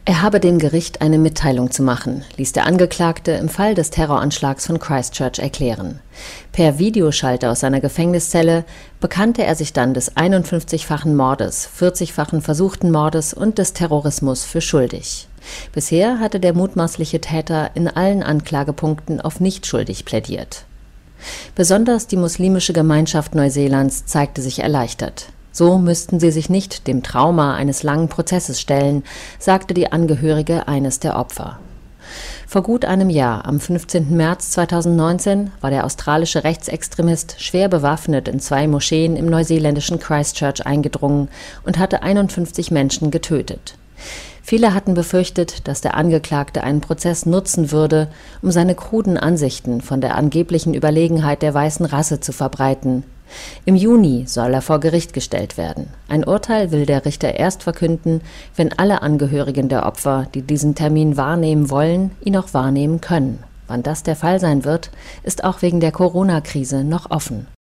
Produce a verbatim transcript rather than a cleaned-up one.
Er habe dem Gericht eine Mitteilung zu machen, ließ der Angeklagte im Fall des Terroranschlags von Christchurch erklären. Per Videoschalter aus seiner Gefängniszelle bekannte er sich dann des einundfünfzigfachen Mordes, vierzigfachen versuchten Mordes und des Terrorismus für schuldig. Bisher hatte der mutmaßliche Täter in allen Anklagepunkten auf nicht schuldig plädiert. Besonders die muslimische Gemeinschaft Neuseelands zeigte sich erleichtert. So müssten sie sich nicht dem Trauma eines langen Prozesses stellen, sagte die Angehörige eines der Opfer. Vor gut einem Jahr, am fünfzehnten März zweitausendneunzehn, war der australische Rechtsextremist schwer bewaffnet in zwei Moscheen im neuseeländischen Christchurch eingedrungen und hatte einundfünfzig Menschen getötet. Viele hatten befürchtet, dass der Angeklagte einen Prozess nutzen würde, um seine kruden Ansichten von der angeblichen Überlegenheit der weißen Rasse zu verbreiten. Im Juni soll er vor Gericht gestellt werden. Ein Urteil will der Richter erst verkünden, wenn alle Angehörigen der Opfer, die diesen Termin wahrnehmen wollen, ihn auch wahrnehmen können. Wann das der Fall sein wird, ist auch wegen der Corona-Krise noch offen.